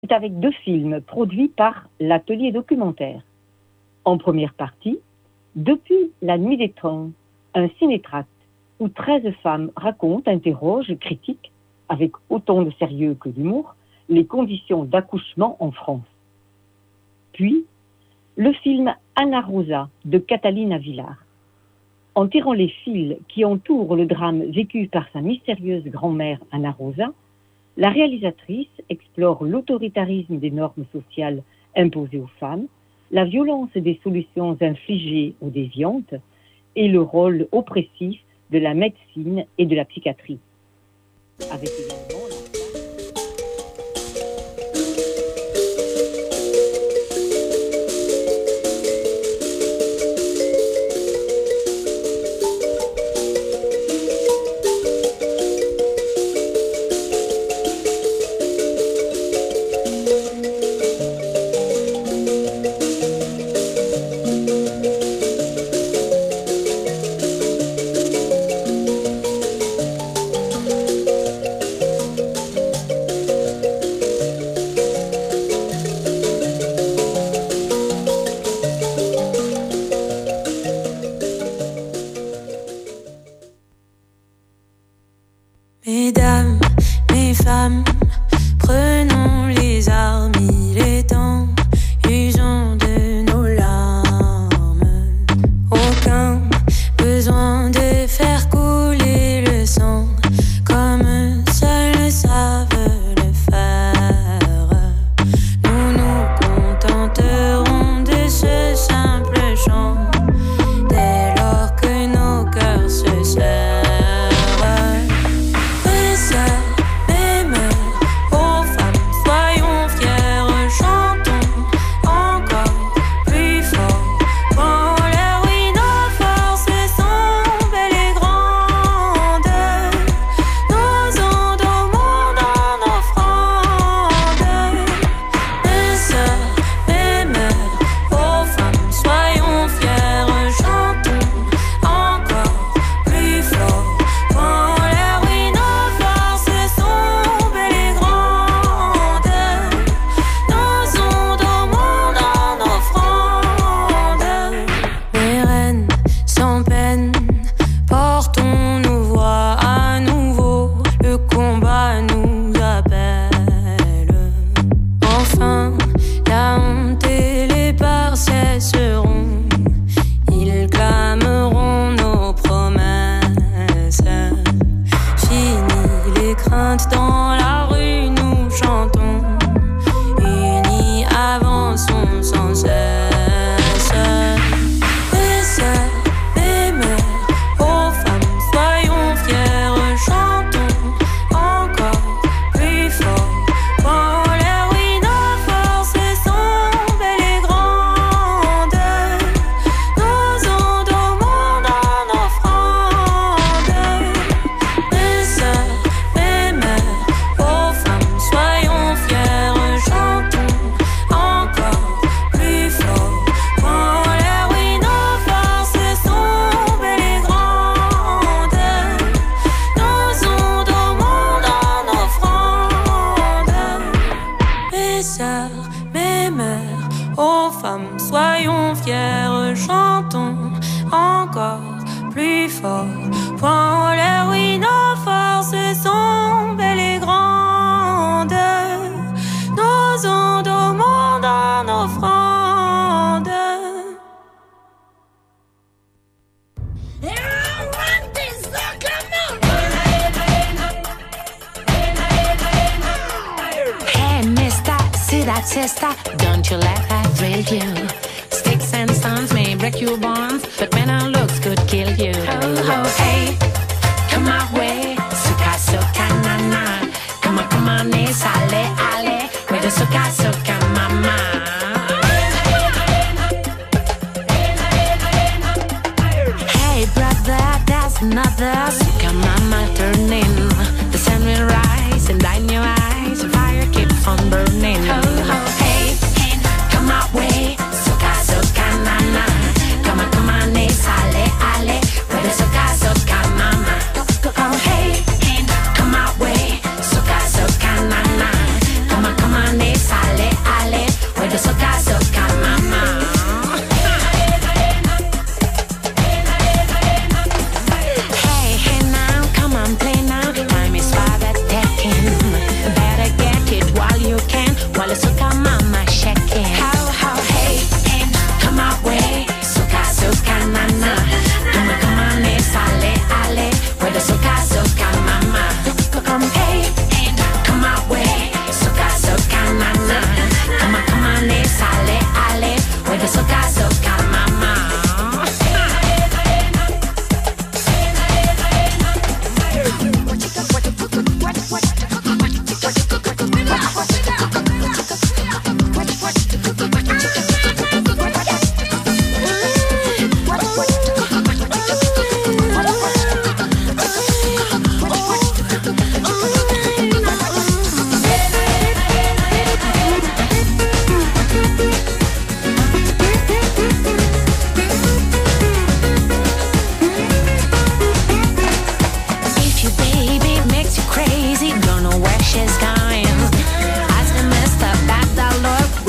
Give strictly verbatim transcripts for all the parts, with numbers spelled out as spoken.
C'est avec deux films produits par l'Atelier Documentaire. En première partie, Depuis la nuit des temps, un cinétract où treize femmes racontent, interrogent, critiquent, avec autant de sérieux que d'humour, les conditions d'accouchement en France. Puis, le film Anna Rosa de Catalina Villar. En tirant les fils qui entourent le drame vécu par sa mystérieuse grand-mère Anna Rosa, la réalisatrice explore l'autoritarisme des normes sociales imposées aux femmes, la violence des solutions infligées aux déviantes et le rôle oppressif de la médecine et de la psychiatrie. Avec également la... Mesdames, mes femmes, prenons les armes, il est temps, usons de nos larmes. Aucun besoin de faire couler le sang, comme seuls savent le faire. Nous nous contenterons de ce simple chant, dès lors que nos cœurs se serrent. Dans la rue, nous chantons, unis avançons sans cesse. Mes sœurs, mes mères, aux femmes, soyons fiers, chantons encore plus fort. Quand l'air, oui, nos forces sont belles et grandes, nous endormons dans nos frondes. Mes sœurs, mes mères, aux femmes, soyons fiers, chantons encore plus fort. Quand l'air, oui, nos forces sont belles et grandes, nous endormons dans nos frondes. Mes sœurs, mes mères, aux femmes, soyons fiers, chantons encore plus fort. Quand l'air, oui, nos forces sont belles et grandes, nous endormons dans nos frondes. Hey, mister, see that sister? Don't you let that thrill you? Sticks and stones may break your bones, but men and looks could kill you. Oh, oh, hey, come my way, suka suka na na. Come on, come on, eh, sale, ale, with the suka suka mama. Hey, brother, there's another suka mama turning. The sun will rise and light in your eyes, the fire keeps on burning. Oh, oh, hey, come my way, suka suka na na. Come on, come on, eh, sale,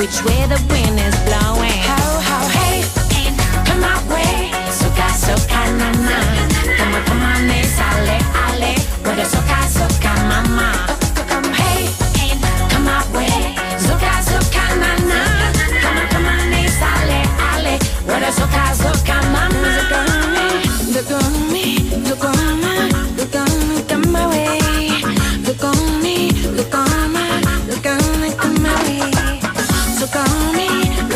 which way the wind is blowing. Ho, ho, hey, come my way. Soca, soca, na, na. Come on, come on, eh, sale, ale. With a soca, soca, mama. Come, hey, come my way. Soca, soca, na, na. Come on, come on, eh, sale, ale. With a soca, soca, mama. Look on me, look on me, look on me, come my way. Look on me, look on me, look on me, come my way. Look on me,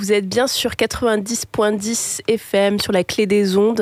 Vous êtes bien sur quatre-vingt-dix virgule dix F M sur la clé des ondes.